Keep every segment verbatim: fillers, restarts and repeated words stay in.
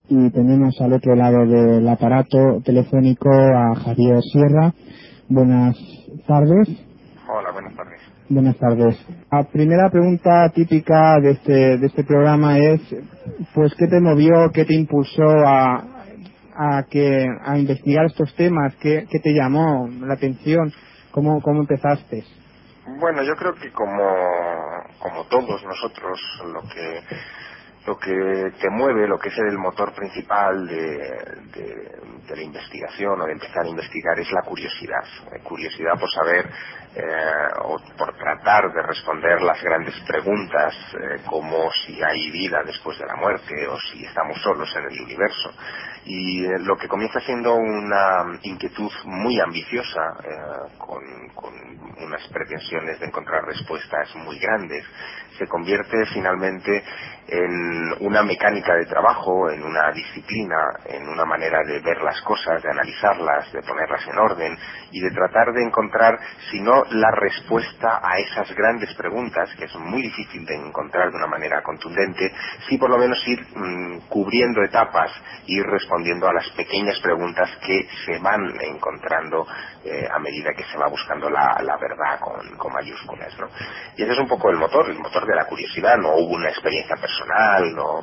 y tenemos al otro lado del aparato telefónico a Javier Sierra. Buenas tardes. Hola, buenas tardes. Buenas tardes. La primera pregunta típica de este de este programa es, pues, ¿qué te movió, qué te impulsó a a que a investigar estos temas? ¿Qué, qué te llamó la atención? ¿Cómo cómo empezaste? Bueno, yo creo que como como todos nosotros, lo que lo que te mueve, lo que es el motor principal de, de, de la investigación o de empezar a investigar es la curiosidad. Eh, curiosidad por saber eh, o por tratar de responder las grandes preguntas, eh, como si hay vida después de la muerte o si estamos solos en el universo. Y eh, lo que comienza siendo una inquietud muy ambiciosa, eh, con, con unas pretensiones de encontrar respuestas muy grandes, se convierte finalmente en una mecánica de trabajo, en una disciplina, en una manera de ver las cosas, de analizarlas, de ponerlas en orden y de tratar de encontrar, si no la respuesta a esas grandes preguntas, que es muy difícil de encontrar de una manera contundente, sí por lo menos ir mmm, cubriendo etapas, ir respondiendo a las pequeñas preguntas que se van encontrando eh, a medida que se va buscando la, la verdad con, con mayúsculas, ¿no? Y ese es un poco el motor, el motor de la curiosidad. No hubo una experiencia personal, no,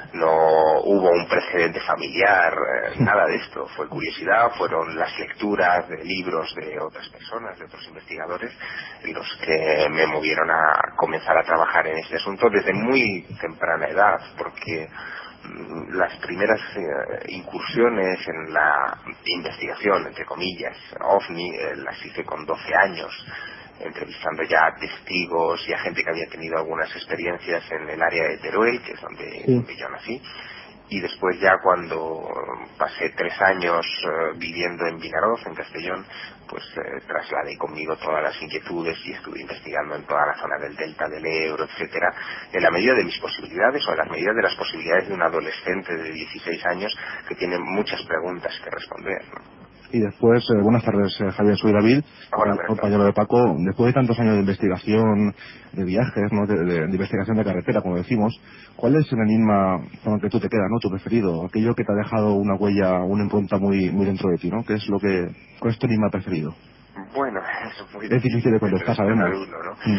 no hubo un precedente familiar, eh, nada de esto. Fue curiosidad, fueron las lecturas de libros de otras personas, de otros investigadores, los que me movieron a comenzar a trabajar en este asunto desde muy temprana edad, porque las primeras eh, incursiones en la investigación, entre comillas, OVNI, eh, las hice con doce años, entrevistando ya a testigos y a gente que había tenido algunas experiencias en el área de Teruel, que es donde, Sí. donde yo nací. Y después ya cuando pasé tres años eh, viviendo en Vinaroz, en Castellón, pues eh, trasladé conmigo todas las inquietudes y estuve investigando en toda la zona del delta del Ebro, etcétera, en la medida de mis posibilidades o en la medida de las posibilidades de un adolescente de dieciséis años que tiene muchas preguntas que responder, ¿no? Y después, eh, buenas tardes, eh, Javier, soy David, Ahora, compa- buenas compañero tardes. de Paco. Después de tantos años de investigación, de viajes, ¿no? de, de- de investigación de carretera, como decimos, ¿cuál es el enigma con el que tú te quedas, ¿no? Tu preferido? Aquello que te ha dejado una huella, una impronta muy muy dentro de ti, ¿no? ¿Qué es lo que, cuál es tu enigma preferido? Bueno, es muy Es difícil difícil de de contestar, seleccionar sabemos. uno, ¿no? Mm.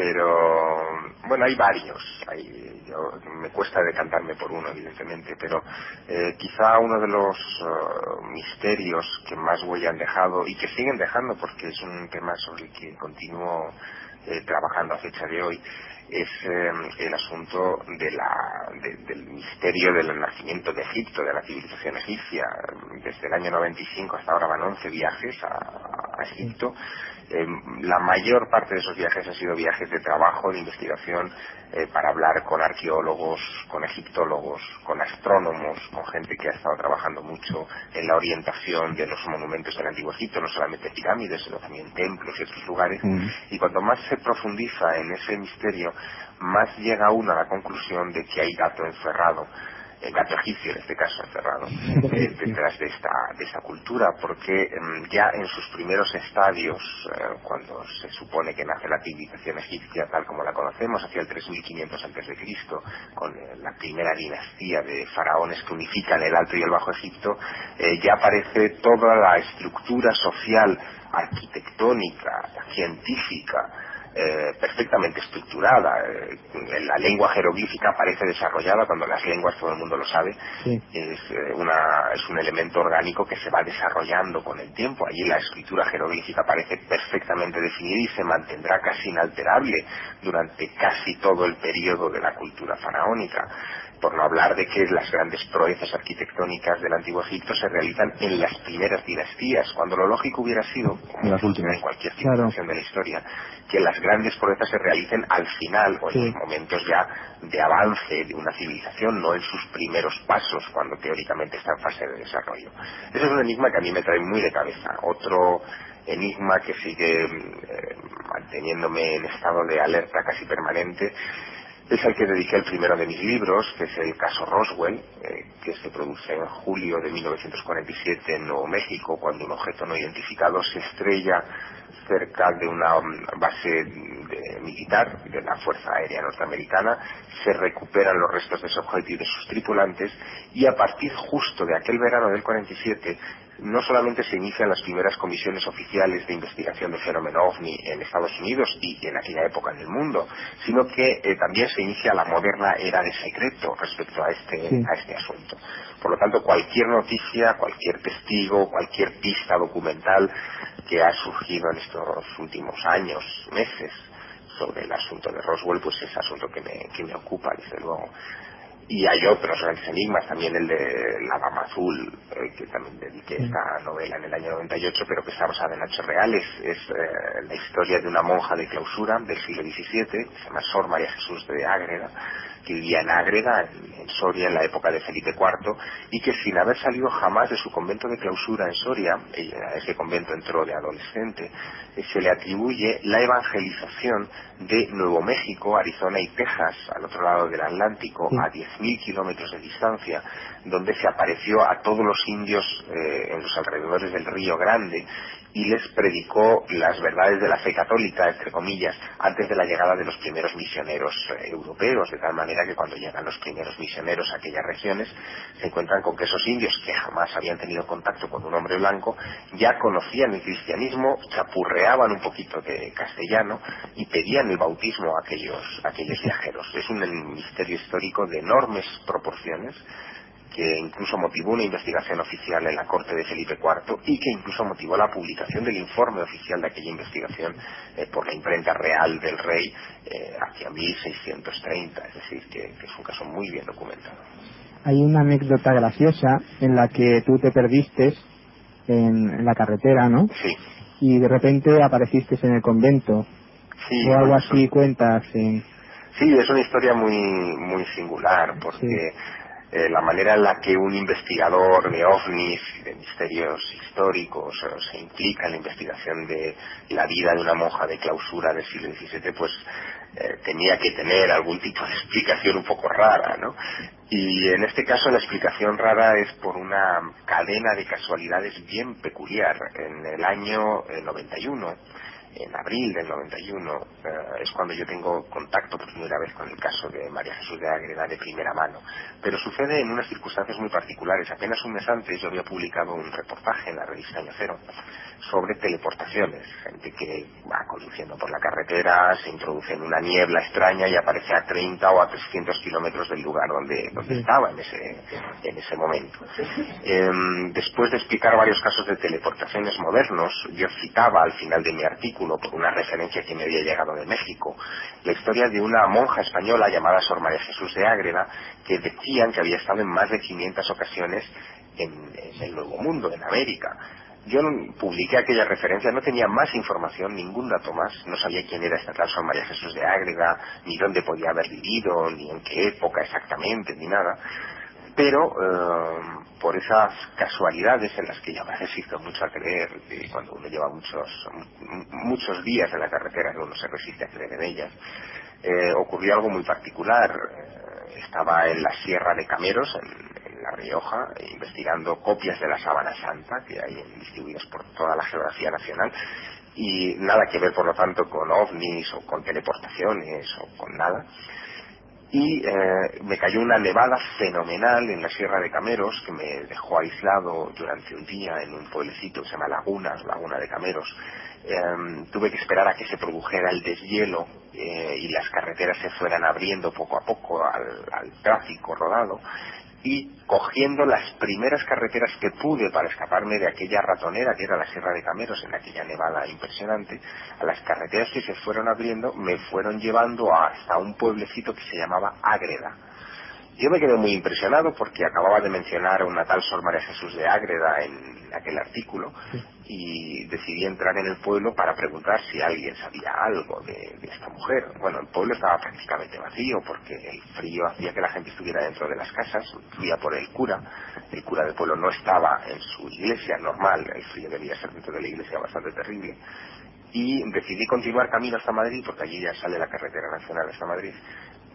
Pero, bueno, hay varios. Hay, yo, me cuesta decantarme por uno, evidentemente, pero eh, quizá uno de los uh, misterios que más huella han dejado y que siguen dejando, porque es un tema sobre el que continúo eh, trabajando a fecha de hoy, es eh, el asunto de la, de, del misterio del nacimiento de Egipto, de la civilización egipcia. Desde el año noventa y cinco hasta ahora van once viajes a, a Egipto. Eh, la mayor parte de esos viajes han sido viajes de trabajo, de investigación, eh, para hablar con arqueólogos, con egiptólogos, con astrónomos, con gente que ha estado trabajando mucho en la orientación de los monumentos del Antiguo Egipto, no solamente pirámides, sino también templos y otros lugares. Mm. Y cuanto más se profundiza en ese misterio, más llega uno a la conclusión de que hay gato encerrado, el gato egipcio en este caso encerrado, eh, detrás de esta, de esta cultura, porque eh, ya en sus primeros estadios, eh, cuando se supone que nace la civilización egipcia tal como la conocemos, hacia el tres mil quinientos antes de Cristo, con eh, la primera dinastía de faraones que unifican el Alto y el Bajo Egipto, eh, ya aparece toda la estructura social, arquitectónica, científica, Eh, perfectamente estructurada. Eh, la lengua jeroglífica parece desarrollada cuando las lenguas, todo el mundo lo sabe, Sí. es, eh, una, es un elemento orgánico que se va desarrollando con el tiempo. Allí la escritura jeroglífica parece perfectamente definida y se mantendrá casi inalterable durante casi todo el periodo de la cultura faraónica. Por no hablar de que las grandes proezas arquitectónicas del Antiguo Egipto se realizan en las primeras dinastías, cuando lo lógico hubiera sido, De como las sucede últimas. en cualquier Claro. civilización de la historia, que las grandes proezas se realicen al final o en Sí. los momentos ya de avance de una civilización, no en sus primeros pasos, cuando teóricamente está en fase de desarrollo. Ese es un enigma que a mí me trae muy de cabeza. Otro enigma que sigue eh, manteniéndome en estado de alerta casi permanente Es al que dediqué el primero de mis libros, que es el caso Roswell, eh, que se produce en julio de mil novecientos cuarenta y siete en Nuevo México, cuando un objeto no identificado se estrella cerca de una um, base de, militar de la Fuerza Aérea Norteamericana. Se recuperan los restos de ese objeto y de sus tripulantes, y a partir justo de aquel verano del cuarenta y siete no solamente se inician las primeras comisiones oficiales de investigación del fenómeno OVNI en Estados Unidos y en aquella época en el mundo, sino que eh, también se inicia la moderna era de secreto respecto a este, Sí. a este asunto. Por lo tanto, cualquier noticia, cualquier testigo, cualquier pista documental que ha surgido en estos últimos años, meses, sobre el asunto de Roswell, pues es asunto que me, que me ocupa, desde luego. Y hay otros grandes enigmas, también el de La Dama Azul, eh, que también dediqué Sí. esta novela en el año noventa y ocho, pero que está basada en hechos reales. Es eh, la historia de una monja de clausura del siglo diecisiete, que se llama Sor María Jesús de Ágreda, que vivía en Ágreda, en, en Soria, en la época de Felipe cuarto, y que sin haber salido jamás de su convento de clausura en Soria, ella a ese convento entró de adolescente, eh, se le atribuye la evangelización de Nuevo México, Arizona y Texas, al otro lado del Atlántico, Sí. a diez mil kilómetros de distancia, donde se apareció a todos los indios eh, en los alrededores del Río Grande y les predicó las verdades de la fe católica, entre comillas, antes de la llegada de los primeros misioneros eh, europeos, de tal manera que cuando llegan los primeros misioneros a aquellas regiones se encuentran con que esos indios, que jamás habían tenido contacto con un hombre blanco, ya conocían el cristianismo, chapurreaban un poquito de castellano y pedían el bautismo a aquellos, a aquellos viajeros. Es un misterio histórico de enormes proporciones, que incluso motivó una investigación oficial en la corte de Felipe cuarto y que incluso motivó la publicación del informe oficial de aquella investigación eh, por la imprenta real del rey eh, hacia mil seiscientos treinta, es decir, que, que es un caso muy bien documentado. Hay una anécdota graciosa en la que tú te perdiste en, en la carretera, ¿no? Sí, Y de repente apareciste en el convento. sí, O algo bueno, así eso- cuentas en... sí, es una historia muy, muy singular, Sí. porque eh, la manera en la que un investigador de ovnis y de misterios históricos eh, se implica en la investigación de la vida de una monja de clausura del siglo diecisiete, pues eh, tenía que tener algún tipo de explicación un poco rara, ¿no? Y en este caso la explicación rara es por una cadena de casualidades bien peculiar. En el año eh, noventa y uno, en abril del noventa y uno, eh, es cuando yo tengo contacto por primera vez con el caso de María Jesús de Ágreda de primera mano. Pero sucede en unas circunstancias muy particulares. Apenas un mes antes yo había publicado un reportaje en la revista Año Cero sobre teleportaciones. Gente que va conduciendo por la carretera, se introduce en una niebla extraña y aparece a treinta o a trescientos kilómetros del lugar donde, donde Sí. estaba en ese, en ese momento. Eh, después de explicar varios casos de teleportaciones modernos, yo citaba al final de mi artículo, por una referencia que me había llegado de México, la historia de una monja española llamada Sor María Jesús de Ágreda, que decían que había estado en más de quinientas ocasiones en, en el Nuevo Mundo, en América. Yo no- publiqué aquella referencia, no tenía más información, ningún dato más, no sabía quién era esta tal Sor María Jesús de Ágreda, ni dónde podía haber vivido, ni en qué época exactamente, ni nada. Pero eh, por esas casualidades en las que yo me resisto mucho a creer, que cuando uno lleva muchos m- muchos días en la carretera uno se resiste a creer en ellas, eh, ocurrió algo muy particular. Eh, estaba en la Sierra de Cameros, en, en La Rioja, investigando copias de la Sábana Santa que hay distribuidas por toda la geografía nacional, y nada que ver, por lo tanto, con ovnis o con teleportaciones o con nada. Y eh, me cayó una nevada fenomenal en la Sierra de Cameros, que me dejó aislado durante un día en un pueblecito que se llama Lagunas, Laguna de Cameros. Eh, tuve que esperar a que se produjera el deshielo eh, y las carreteras se fueran abriendo poco a poco al, al tráfico rodado, y cogiendo las primeras carreteras que pude para escaparme de aquella ratonera que era la Sierra de Cameros, en aquella nevada impresionante, a las carreteras que se fueron abriendo me fueron llevando hasta un pueblecito que se llamaba Ágreda. Yo me quedé muy impresionado porque acababa de mencionar a una tal Sor María Jesús de Ágreda en aquel artículo, y decidí entrar en el pueblo para preguntar si alguien sabía algo de, de esta mujer. Bueno, el pueblo estaba prácticamente vacío porque el frío hacía que la gente estuviera dentro de las casas. Fui a por el cura. El cura del pueblo no estaba en su iglesia normal, el frío debía ser dentro de la iglesia bastante terrible. Y decidí continuar camino hasta Madrid, porque allí ya sale la carretera nacional hasta Madrid.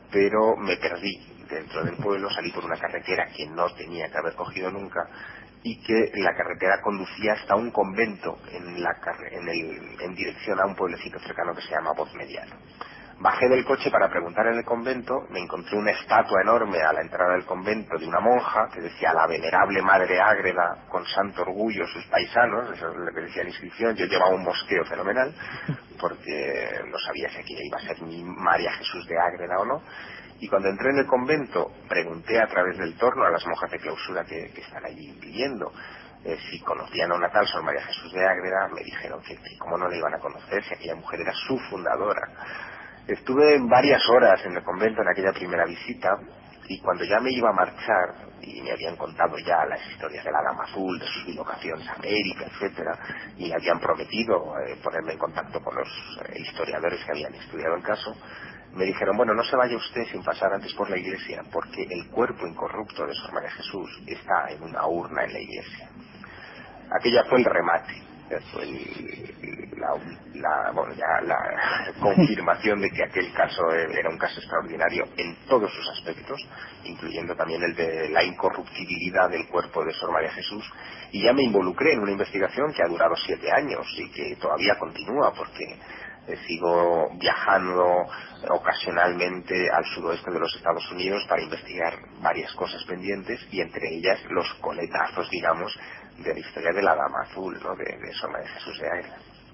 pero me perdí dentro del pueblo, salí por una carretera que no tenía que haber cogido nunca, y que la carretera conducía hasta un convento en, la en, el, en dirección a un pueblecito cercano que se llama Voz Mediano. Bajé del coche para preguntar en el convento, me encontré una estatua enorme a la entrada del convento de una monja que decía la venerable Madre Ágreda, con santo orgullo sus paisanos, eso es lo que decía la inscripción. Yo llevaba un mosqueo fenomenal, porque no sabía si aquella iba a ser mi María Jesús de Ágreda o no. Y cuando entré en el convento, pregunté a través del torno a las monjas de clausura que, que están allí viviendo, eh, si conocían a una tal Sor María Jesús de Ágreda. Me dijeron que, que cómo no la iban a conocer si aquella mujer era su fundadora. Estuve varias horas en el convento en aquella primera visita, y cuando ya me iba a marchar y me habían contado ya las historias de la Dama Azul, de sus bilocaciones a América, etcétera, y habían prometido eh, ponerme en contacto con los eh, historiadores que habían estudiado el caso, me dijeron, bueno, no se vaya usted sin pasar antes por la iglesia, porque el cuerpo incorrupto de Sor María Jesús está en una urna en la iglesia. Aquella fue el remate, fue el, la, la, bueno, ya la confirmación de que aquel caso era un caso extraordinario en todos sus aspectos, incluyendo también el de la incorruptibilidad del cuerpo de Sor María Jesús, y ya me involucré en una investigación que ha durado siete años y que todavía continúa, porque eh, sigo viajando ocasionalmente al sudoeste de los Estados Unidos para investigar varias cosas pendientes, y entre ellas los coletazos, digamos, de la historia de la Dama Azul, ¿no? de, de Sor María Jesús de Ágreda.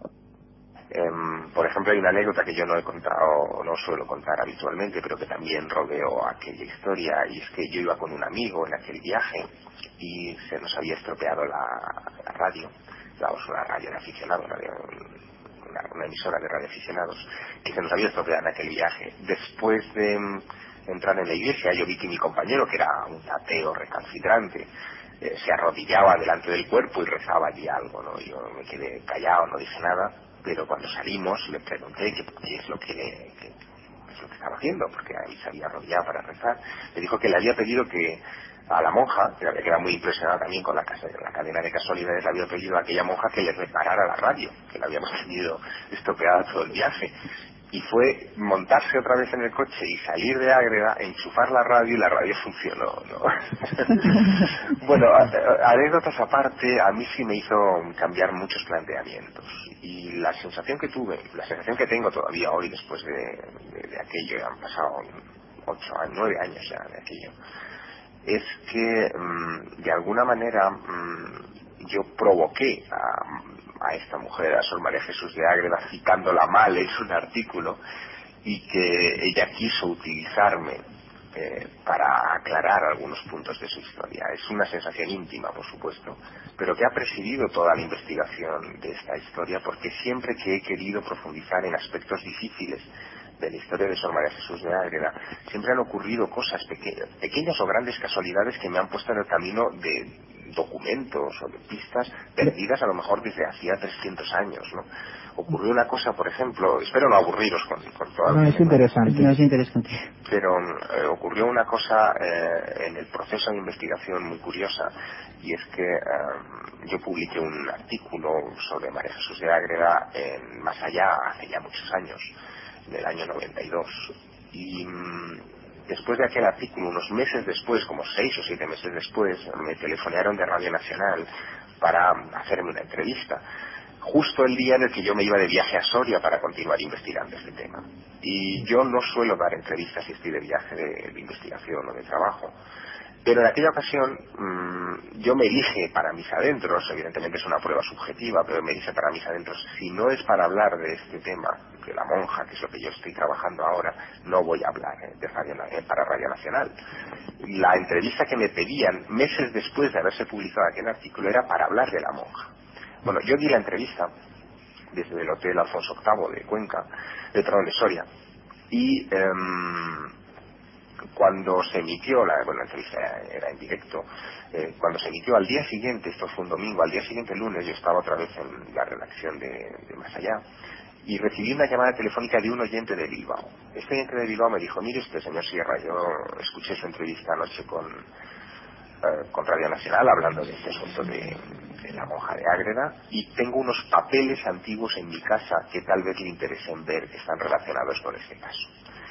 Eh, por ejemplo, hay una anécdota que yo no he contado, no suelo contar habitualmente, pero que también rodeó aquella historia, y es que yo iba con un amigo en aquel viaje y se nos había estropeado la, la radio, digamos, una radio de aficionados, radio, una, una emisora de radioaficionados, que se nos había estropeado en aquel viaje. Después de um, entrar en la iglesia, yo vi que mi compañero, que era un ateo recalcitrante, Eh, se arrodillaba delante del cuerpo y rezaba allí algo, ¿no? Yo me quedé callado, no dije nada, pero cuando salimos le pregunté qué, qué es lo que, qué, qué es lo que estaba haciendo, porque ahí se había arrodillado para rezar. Me dijo que le había pedido que a la monja, que había quedado muy impresionada también con la, casa, la cadena de casualidades, le había pedido a aquella monja que le reparara la radio, que la habíamos tenido estropeada todo el viaje. Y fue montarse otra vez en el coche y salir de Ágreda, enchufar la radio, y la radio funcionó, ¿no? Bueno, a- a- anécdotas aparte, a mí sí me hizo cambiar muchos planteamientos, y la sensación que tuve, la sensación que tengo todavía hoy después de, de, de aquello, han pasado ocho, nueve años ya de aquello, es que mmm, de alguna manera mmm, yo provoqué a a esta mujer, a Sor María Jesús de Ágreda, citándola mal en un artículo, y que ella quiso utilizarme eh, para aclarar algunos puntos de su historia. Es una sensación íntima, por supuesto, pero que ha presidido toda la investigación de esta historia, porque siempre que he querido profundizar en aspectos difíciles de la historia de Sor María Jesús de Ágreda, siempre han ocurrido cosas pequeñas, pequeñas o grandes casualidades que me han puesto en el camino de documentos o de pistas perdidas a lo mejor desde hacía trescientos años, ¿no? Ocurrió una cosa, por ejemplo, espero no aburriros con, con toda No, la es interesante. No, es interesante. pero eh, ocurrió una cosa eh, en el proceso de investigación muy curiosa, y es que eh, yo publiqué un artículo sobre María Jesús de Ágreda en Más Allá hace ya muchos años, en el año noventa y dos, y mmm, después de aquel artículo, unos meses después, como seis o siete meses después, me telefonearon de Radio Nacional para hacerme una entrevista, justo el día en el que yo me iba de viaje a Soria para continuar investigando este tema. Y yo no suelo dar entrevistas si estoy de viaje de, de investigación o de trabajo, pero en aquella ocasión mmm, yo me dije para mis adentros, evidentemente es una prueba subjetiva, pero me dije para mis adentros, si no es para hablar de este tema, de la monja, que es lo que yo estoy trabajando ahora, no voy a hablar eh, de Radio, eh, para Radio Nacional. La entrevista que me pedían meses después de haberse publicado aquel artículo era para hablar de la monja. Bueno, yo di la entrevista desde el Hotel Alfonso octavo de Cuenca, de perdón, de Soria, y eh, cuando se emitió, la, bueno, la entrevista era en directo, eh, cuando se emitió al día siguiente, esto fue un domingo, al día siguiente, el lunes, yo estaba otra vez en la redacción de, de Más Allá, y recibí una llamada telefónica de un oyente de Bilbao. Este oyente de Bilbao me dijo, mire usted, señor Sierra, yo escuché su entrevista anoche con, eh, con Radio Nacional hablando de este asunto de, de la monja de Ágreda, y tengo unos papeles antiguos en mi casa que tal vez le interesen ver, que están relacionados con este caso.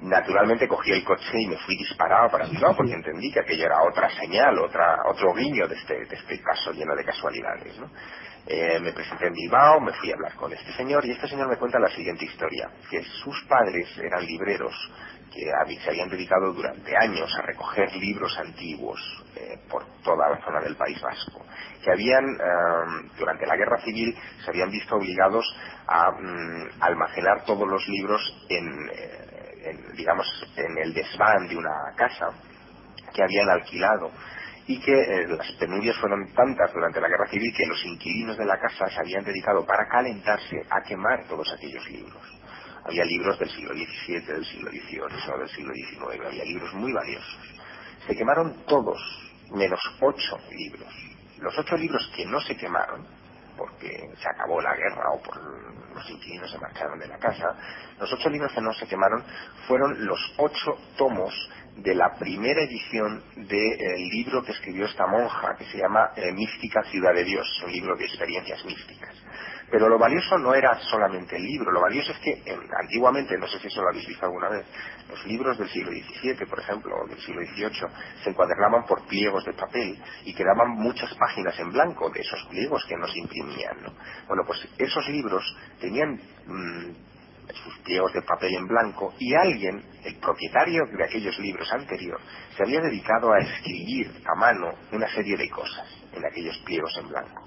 Naturalmente cogí el coche y me fui disparado para Bilbao, porque entendí que aquello era otra señal, otra otro guiño de este, de este caso lleno de casualidades, ¿no? Eh, me presenté en Bilbao, me fui a hablar con este señor, y este señor me cuenta la siguiente historia, que sus padres eran libreros que hab- se habían dedicado durante años a recoger libros antiguos eh, por toda la zona del País Vasco, que habían, eh, durante la Guerra Civil, se habían visto obligados a mm, almacenar todos los libros en, eh, en, digamos, en el desván de una casa que habían alquilado, y que eh, las penurias fueron tantas durante la Guerra Civil que los inquilinos de la casa se habían dedicado, para calentarse, a quemar todos aquellos libros. Había libros del siglo diecisiete, del siglo dieciocho, del siglo diecinueve, había libros muy valiosos. Se quemaron todos, menos ocho libros. Los ocho libros que no se quemaron, porque se acabó la guerra o por los inquilinos se marcharon de la casa, los ocho libros que no se quemaron fueron los ocho tomos de la primera edición del libro que escribió esta monja, que se llama eh, Mística Ciudad de Dios, un libro de experiencias místicas. Pero lo valioso no era solamente el libro, lo valioso es que eh, antiguamente, no sé si eso lo habéis visto alguna vez, los libros del siglo diecisiete, por ejemplo, o del siglo dieciocho, se encuadernaban por pliegos de papel y quedaban muchas páginas en blanco de esos pliegos que nos imprimían, ¿no? Bueno, pues esos libros tenían mmm, sus pliegos de papel en blanco, y alguien, el propietario de aquellos libros anterior, se había dedicado a escribir a mano una serie de cosas en aquellos pliegos en blanco.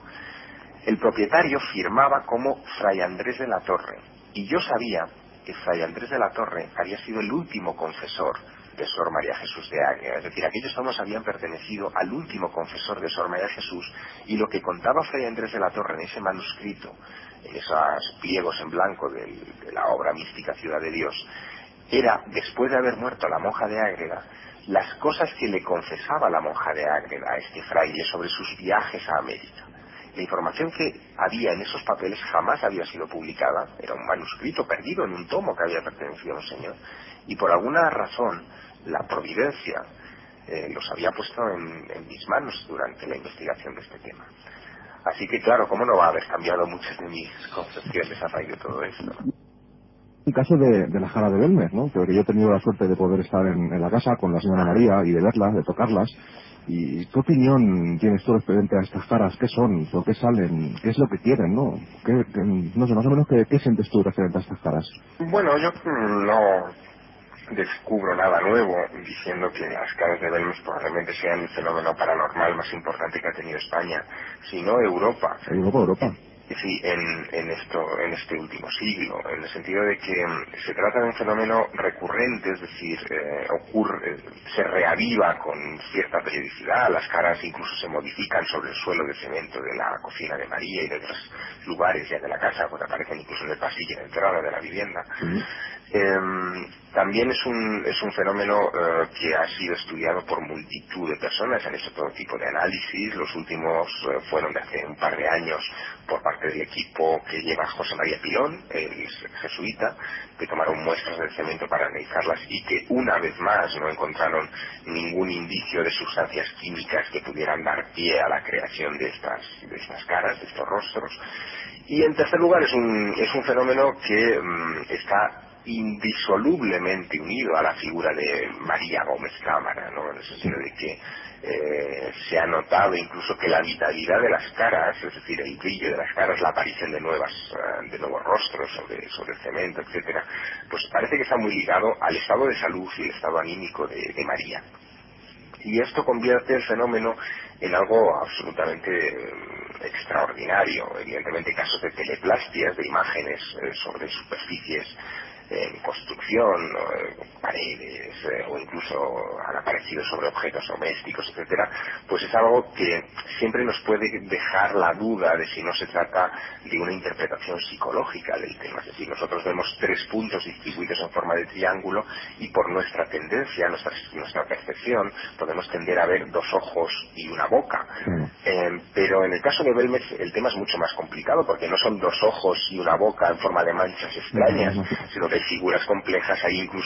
El propietario firmaba como Fray Andrés de la Torre, y yo sabía que Fray Andrés de la Torre había sido el último confesor de Sor María Jesús de Ágreda, es decir, aquellos tomos habían pertenecido al último confesor de Sor María Jesús, y lo que contaba Fray Andrés de la Torre en ese manuscrito, en esos pliegos en blanco de, de la obra mística Ciudad de Dios, era, después de haber muerto la monja de Ágreda, las cosas que le confesaba la monja de Ágreda a este fraile sobre sus viajes a América. La información que había en esos papeles jamás había sido publicada, era un manuscrito perdido en un tomo que había pertenecido a un señor, y por alguna razón la providencia eh, los había puesto en, en mis manos durante la investigación de este tema. Así que claro, ¿cómo no va a haber cambiado muchas de mis concepciones a raíz de todo esto? El caso de, de la Jara de Belmer, ¿no? Porque yo he tenido la suerte de poder estar en, en la casa con la señora María y de verlas, de tocarlas. ¿Y qué opinión tienes tú referente a estas jaras? ¿Qué son? ¿Por qué salen? ¿Qué es lo que quieren, no? ¿Qué, qué, no sé, más o menos, ¿qué, qué sientes tú referente a estas jaras? Bueno, yo mm, no descubro nada nuevo diciendo que las caras de Belmes probablemente sean el fenómeno paranormal más importante que ha tenido España, sino Europa. Europa, Europa. Sí, en, en esto, en este último siglo, en el sentido de que mm, se trata de un fenómeno recurrente, es decir, eh, ocurre, eh, se reaviva con cierta periodicidad, las caras incluso se modifican sobre el suelo de cemento de la cocina de María y de otros lugares ya de la casa, pues aparecen incluso en el pasillo de entrada de la vivienda. Sí. Eh, también es un, es un fenómeno eh, que ha sido estudiado por multitud de personas, han hecho todo tipo de análisis, los últimos eh, fueron de hace un par de años por parte del equipo que lleva José María Pilón, el jesuita, que tomaron muestras del cemento para analizarlas y que una vez más no encontraron ningún indicio de sustancias químicas que pudieran dar pie a la creación de estas, de estas caras, de estos rostros. Y en tercer lugar es un, es un fenómeno que mmm, está indisolublemente unido a la figura de María Gómez Cámara, ¿no? En el sentido de que eh, se ha notado incluso que la vitalidad de las caras, es decir, el brillo de las caras, la aparición de nuevas, uh, de nuevos rostros sobre, sobre el cemento, etcétera, pues parece que está muy ligado al estado de salud y el estado anímico de, de María. Y esto convierte el fenómeno en algo absolutamente eh, extraordinario. Evidentemente casos de teleplastias, de imágenes eh, sobre superficies en construcción, eh, paredes, eh, o incluso han aparecido sobre objetos domésticos, etcétera, pues es algo que siempre nos puede dejar la duda de si no se trata de una interpretación psicológica del tema. Es decir, nosotros vemos tres puntos distribuidos en forma de triángulo y por nuestra tendencia, nuestra, nuestra percepción, podemos tender a ver dos ojos y una boca. Claro. Eh, pero en el caso de Belmez el tema es mucho más complicado porque no son dos ojos y una boca en forma de manchas extrañas, No, no, no. sino que hay figuras complejas, hay incluso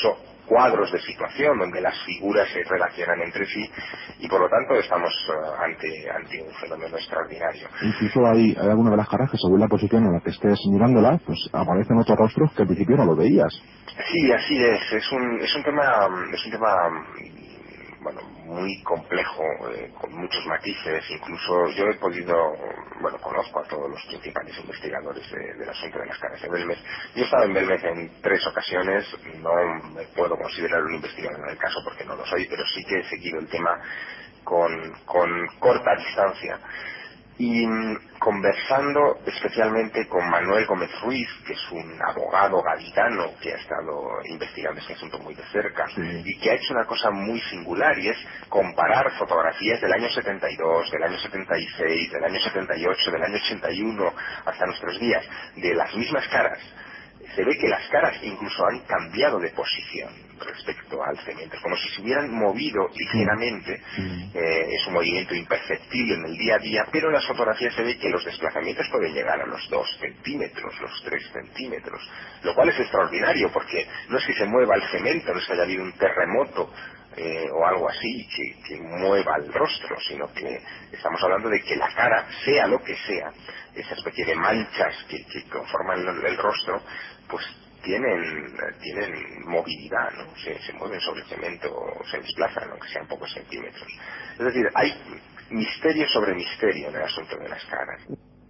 cuadros de situación donde las figuras se relacionan entre sí, y por lo tanto estamos uh, ante, ante un fenómeno extraordinario. Incluso hay, hay alguna de las caras que, según la posición en la que estés mirándola, pues aparecen otros rostros que al principio no lo veías. Sí, así es. Es un, es un tema, es un tema, bueno, muy complejo, eh, con muchos matices. Incluso yo he podido, bueno, conozco a todos los principales investigadores de, del asunto de las caras de Belmez. Yo he estado en Belmez en tres ocasiones. No me puedo considerar un investigador en el caso porque no lo soy, pero sí que he seguido el tema con, con corta distancia. Y conversando especialmente con Manuel Gómez Ruiz, que es un abogado gaditano que ha estado investigando este asunto muy de cerca, Sí. y que ha hecho una cosa muy singular, y es comparar fotografías del año setenta y dos, del año setenta y seis, del año setenta y ocho, del año ochenta y uno hasta nuestros días, de las mismas caras. Se ve que las caras incluso han cambiado de posición respecto al cemento, como si se hubieran movido ligeramente. Mm. Eh, es un movimiento imperceptible en el día a día, pero en las fotografías se ve que los desplazamientos pueden llegar a los dos centímetros, los tres centímetros, lo cual es extraordinario, porque no es que se mueva el cemento, no es que haya habido un terremoto eh, o algo así que, que mueva el rostro, sino que estamos hablando de que la cara, sea lo que sea, esa especie de manchas que, que conforman el, el rostro, pues tienen tienen movilidad, ¿no? Se, se mueven sobre el cemento, se desplazan, aunque sean pocos centímetros. Es decir, hay misterio sobre misterio en el asunto de las caras.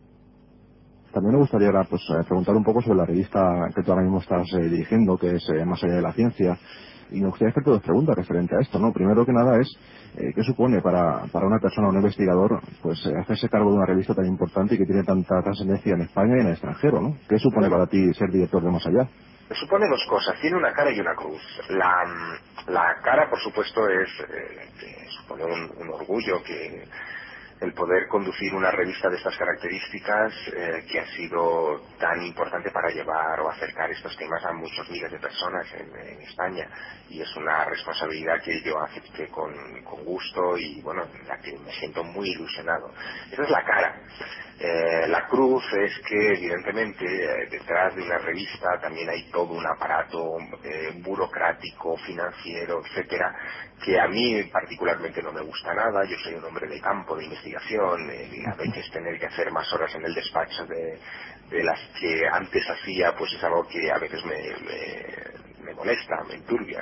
También me gustaría ahora, pues, eh, preguntar un poco sobre la revista que tú ahora mismo estás eh, dirigiendo, que es eh, Más allá de la ciencia. Y me gustaría hacerte dos preguntas referente a esto, ¿no? Primero que nada es, eh, ¿qué supone para, para una persona, un investigador, pues eh, hacerse cargo de una revista tan importante y que tiene tanta trascendencia en España y en el extranjero, ¿no? ¿Qué supone Bueno, para ti ser director de Más allá? supone dos cosas, tiene una cara y una cruz. La, la cara, por supuesto, es eh, que supone un, un orgullo que el poder conducir una revista de estas características, eh, que ha sido tan importante para llevar o acercar estos temas a muchos miles de personas en, en España, y es una responsabilidad que yo acepté con, con gusto y bueno, en la que me siento muy ilusionado. Esa es la cara. Eh, la cruz es que evidentemente eh, detrás de una revista también hay todo un aparato eh, burocrático, financiero, etcétera, que a mí particularmente no me gusta nada. Yo soy un hombre de campo, de investigación, eh, y a veces tener que hacer más horas en el despacho de, de las que antes hacía, pues es algo que a veces me, me, me molesta, me enturbia,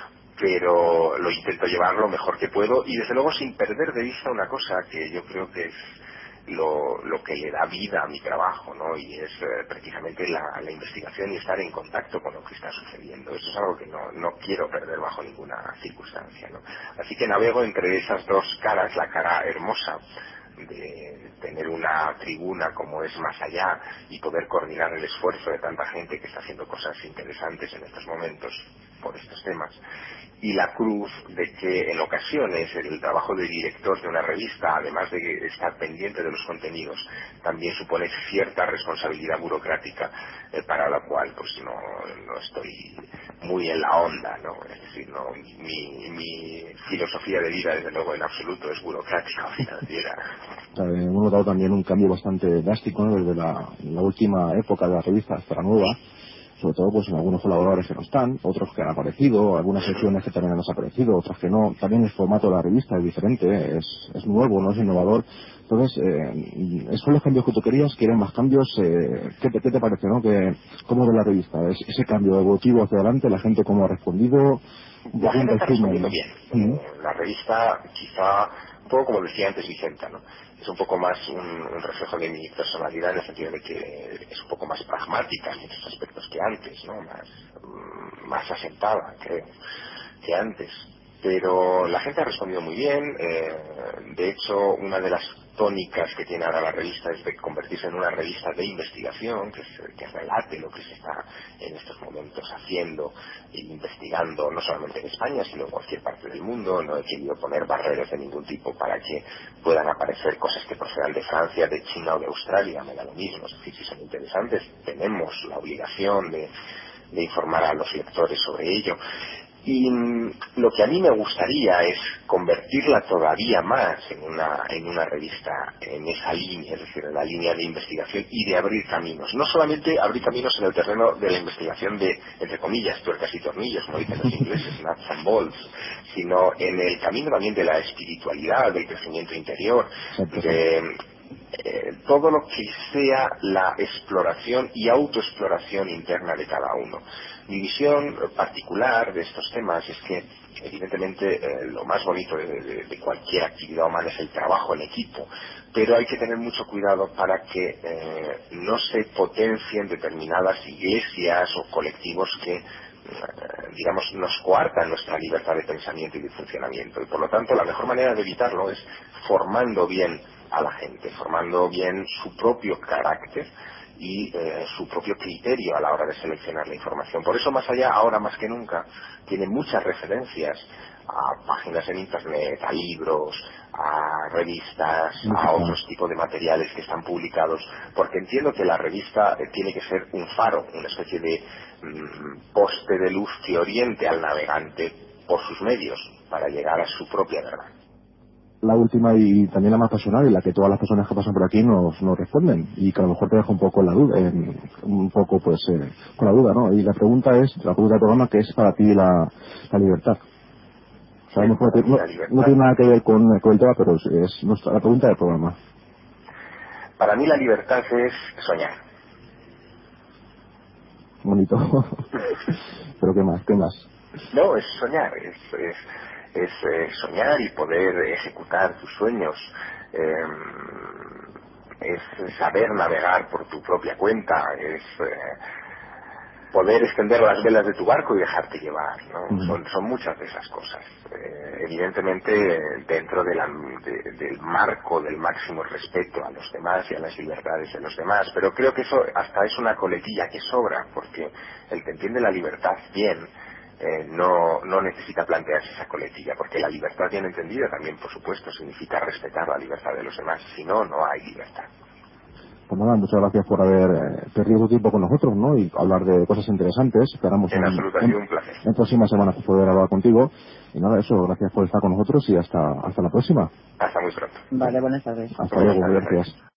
pero lo intento llevar lo mejor que puedo y desde luego sin perder de vista una cosa que yo creo que es lo, lo que le da vida a mi trabajo, ¿no? Y es eh, precisamente la, la investigación y estar en contacto con lo que está sucediendo. Eso es algo que no, no quiero perder bajo ninguna circunstancia, ¿no? Así que navego entre esas dos caras, la cara hermosa de tener una tribuna como es Más Allá y poder coordinar el esfuerzo de tanta gente que está haciendo cosas interesantes en estos momentos por estos temas, y la cruz de que en ocasiones el trabajo de director de una revista, además de estar pendiente de los contenidos, también supone cierta responsabilidad burocrática, eh, para la cual pues no, no estoy muy en la onda, ¿no? Es decir, no, mi, mi filosofía de vida desde luego en absoluto es burocrática o financiera. Eh, hemos notado también un cambio bastante drástico, ¿no? Desde la, la última época de la revista hasta la nueva, sobre todo pues en algunos colaboradores que no están, otros que han aparecido, algunas secciones que también han desaparecido, otras que no. También el formato de la revista es diferente, es, es nuevo, no es innovador. Entonces, eh, ¿esos son los cambios que tú querías? ¿Quieren más cambios? Eh, ¿qué, te, ¿Qué te parece, no? Que, ¿cómo ve la revista? ¿Es, ese cambio evolutivo hacia adelante? ¿La gente cómo ha respondido? Un La poco un gente está respondiendo resumen. bien. ¿Mm? Eh, la revista quizá, un poco como decía antes Vicenta, ¿no? Es un poco más un, un reflejo de mi personalidad en el sentido de que es un poco más pragmática en muchos aspectos que antes, ¿no? Más, mm, más asentada, creo, que antes. Pero la gente ha respondido muy bien. Eh, de hecho, una de las tónicas que tiene ahora la revista es de convertirse en una revista de investigación que, se, que relate lo que se está en estos momentos haciendo e investigando, no solamente en España, sino en cualquier parte del mundo. No he querido poner barreras de ningún tipo para que puedan aparecer cosas que procedan de Francia, de China o de Australia, me da lo mismo. Es decir, si son interesantes, tenemos la obligación de, de informar a los lectores sobre ello. Y mm, lo que a mí me gustaría es convertirla todavía más en una, en una revista en esa línea, es decir, en la línea de investigación y de abrir caminos. No solamente abrir caminos en el terreno de la investigación de, entre comillas, tuercas y tornillos, como dicen los ingleses, nuts and bolts, sino en el camino también de la espiritualidad, del crecimiento interior, de eh, todo lo que sea la exploración y autoexploración interna de cada uno. Mi visión particular de estos temas es que, evidentemente, eh, lo más bonito de, de, de cualquier actividad humana es el trabajo en equipo, pero hay que tener mucho cuidado para que eh, no se potencien determinadas iglesias o colectivos que, digamos, nos coartan nuestra libertad de pensamiento y de funcionamiento. Y por lo tanto, la mejor manera de evitarlo es formando bien a la gente, formando bien su propio carácter y eh, su propio criterio a la hora de seleccionar la información. Por eso, más allá, ahora más que nunca, tiene muchas referencias a páginas en internet, a libros, a revistas, a otros tipos de materiales que están publicados, porque entiendo que la revista eh, tiene que ser un faro, una especie de mm, poste de luz que oriente al navegante por sus medios para llegar a su propia verdad. La última y también la más personal, y la que todas las personas que pasan por aquí nos, nos responden, y que a lo mejor te deja un poco en la duda, en, un poco pues eh, con la duda, ¿no? Y la pregunta es, la pregunta del programa, ¿qué es para ti la, la libertad? Sabemos que no, tiene- no, no tiene nada que ver con, con el tema, pero es, es nuestra, la pregunta del programa. Para mí la libertad es soñar. Bonito. Pero ¿qué más? ¿Qué más? No, es soñar, es, es, es eh, soñar y poder ejecutar tus sueños, eh, es saber navegar por tu propia cuenta, es eh, poder extender las velas de tu barco y dejarte llevar, ¿no? Uh-huh. Son, son muchas de esas cosas. Eh, evidentemente, dentro de la, de, del marco del máximo respeto a los demás y a las libertades de los demás, pero creo que eso hasta es una coletilla que sobra, porque el que entiende la libertad bien, Eh, no, no necesita plantearse esa coletilla, porque la libertad bien entendida también, por supuesto, significa respetar la libertad de los demás. Si no, no hay libertad. Pues nada, muchas gracias por haber eh, perdido tu tiempo con nosotros, ¿no? Y hablar de cosas interesantes. Esperamos En en, absoluto, ha en, sido un placer. en próximas semanas poder hablar contigo. Y nada, eso, gracias por estar con nosotros y hasta, hasta la próxima. Hasta muy pronto. Vale, buenas tardes. Hasta Buenas luego, tardes. gracias.